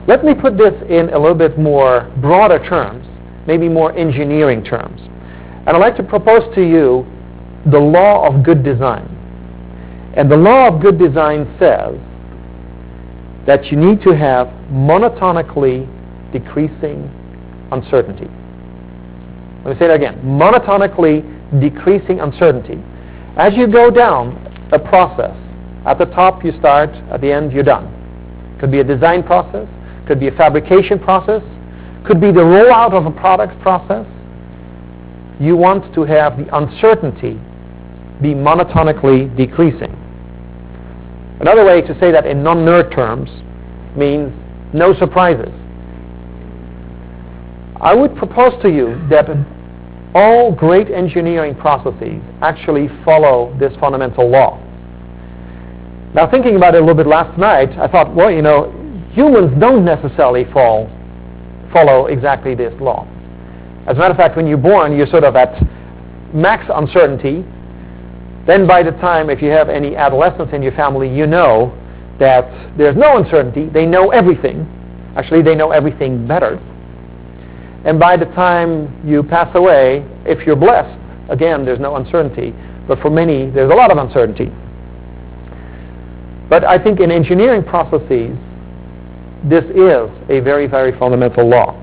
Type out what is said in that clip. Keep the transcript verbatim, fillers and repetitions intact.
Let me put this in a little bit more broader terms, maybe more engineering terms. And I'd like to propose to you the law of good design. And the law of good design says that you need to have monotonically decreasing uncertainty. Let me say that again. Monotonically decreasing uncertainty. As you go down a process, at the top you start, at the end you're done. Could be a design process, could be a fabrication process, could be the rollout of a product process. You want to have the uncertainty be monotonically decreasing. Another way to say that in non-nerd terms means no surprises. I would propose to you that all great engineering processes actually follow this fundamental law. Now, thinking about it a little bit last night, I thought, well, you know, humans don't necessarily fall, follow exactly this law. As a matter of fact, when you're born, you're sort of at max uncertainty. Then by the time, if you have any adolescents in your family, you know that there's no uncertainty. They know everything. Actually, they know everything better. And by the time you pass away, if you're blessed, again, there's no uncertainty. But for many, there's a lot of uncertainty. But I think in engineering processes, this is a very, very fundamental law.